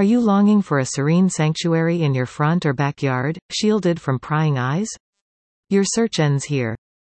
Are you longing for a serene sanctuary in your front or backyard, shielded from prying eyes? Your search ends here.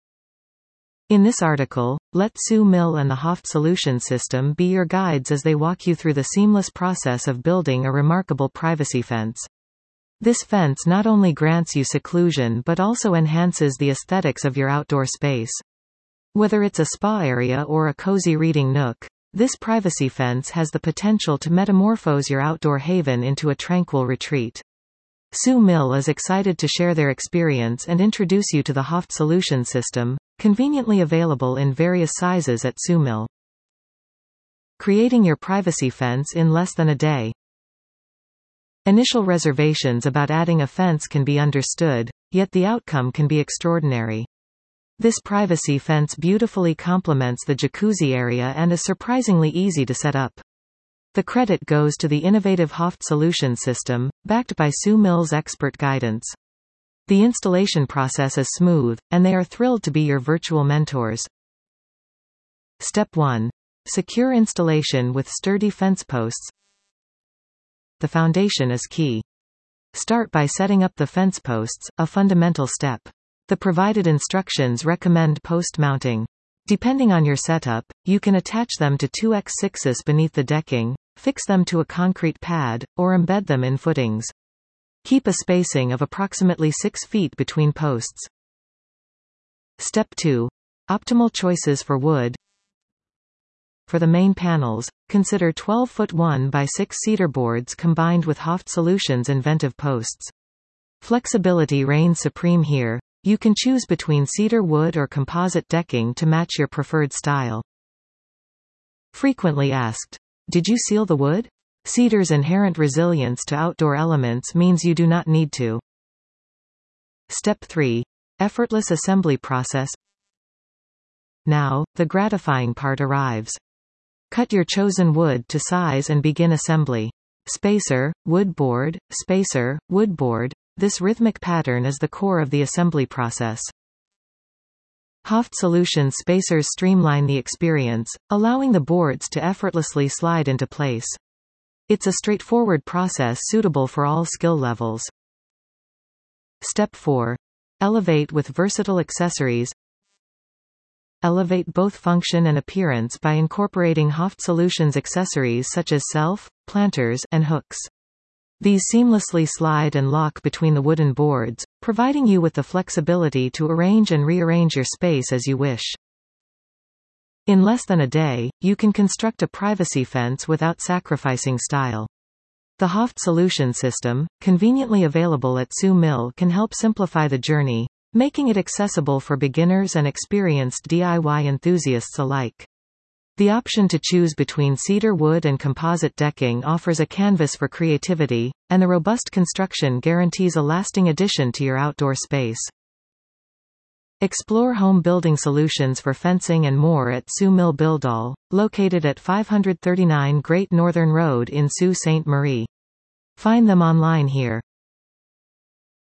In this article, let Sue Mill and the Hoft Solution System be your guides as they walk you through the seamless process of building a remarkable privacy fence. This fence not only grants you seclusion but also enhances the aesthetics of your outdoor space. Whether it's a spa area or a cozy reading nook, this privacy fence has the potential to metamorphose your outdoor haven into a tranquil retreat. Sue Mill is excited to share their experience and introduce you to the Hoft Solution System, conveniently available in various sizes at Sue Mill. Creating your privacy fence in less than a day. Initial reservations about adding a fence can be understood, yet the outcome can be extraordinary. This privacy fence beautifully complements the jacuzzi area and is surprisingly easy to set up. The credit goes to the innovative Hoft Solution System, backed by Sue Mill's expert guidance. The installation process is smooth, and they are thrilled to be your virtual mentors. Step 1. Secure installation with sturdy fence posts. The foundation is key. Start by setting up the fence posts, a fundamental step. The provided instructions recommend post mounting. Depending on your setup, you can attach them to 2x6s beneath the decking, fix them to a concrete pad, or embed them in footings. Keep a spacing of approximately 6 feet between posts. Step 2. Optimal choices for wood. For the main panels, consider 12-foot 1x6 cedar boards combined with Hoft Solutions' inventive posts. Flexibility reigns supreme here. You can choose between cedar wood or composite decking to match your preferred style. Frequently asked, did you seal the wood? Cedar's inherent resilience to outdoor elements means you do not need to. Step 3. Effortless assembly process. Now, the gratifying part arrives. Cut your chosen wood to size and begin assembly. Spacer, wood board, spacer, wood board. This rhythmic pattern is the core of the assembly process. Hoft Solutions spacers streamline the experience, allowing the boards to effortlessly slide into place. It's a straightforward process suitable for all skill levels. Step 4. Elevate with versatile accessories. Elevate both function and appearance by incorporating Hoft Solutions accessories such as shelf, planters, and hooks. These seamlessly slide and lock between the wooden boards, providing you with the flexibility to arrange and rearrange your space as you wish. In less than a day, you can construct a privacy fence without sacrificing style. The Hoft Solution System, conveniently available at Sue Mill, can help simplify the journey, making it accessible for beginners and experienced DIY enthusiasts alike. The option to choose between cedar wood and composite decking offers a canvas for creativity, and the robust construction guarantees a lasting addition to your outdoor space. Explore home building solutions for fencing and more at Sue Mill Buildall, located at 539 Great Northern Road in Sault Ste. Marie. Find them online here.